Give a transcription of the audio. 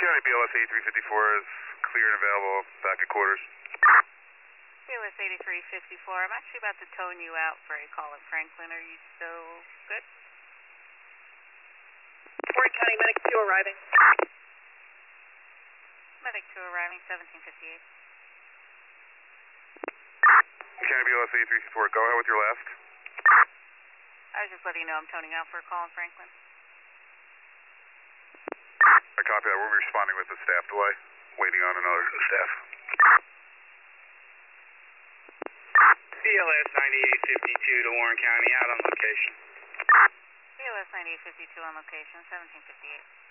County BLS 8354 is clear and available back at quarters. BLS 8354, I'm actually about to tone you out for a call at Franklin. Are you still good? Warren County Medic 2 arriving. Medic 2 arriving, 1758. County BLS 8354, go ahead with your last. I was just letting you know I'm toning out for a call in Franklin. I copy that. We'll be responding with the staff delay, waiting on another staff. BLS 9852 to Warren County, out on location. BLS 9852 on location, 1758.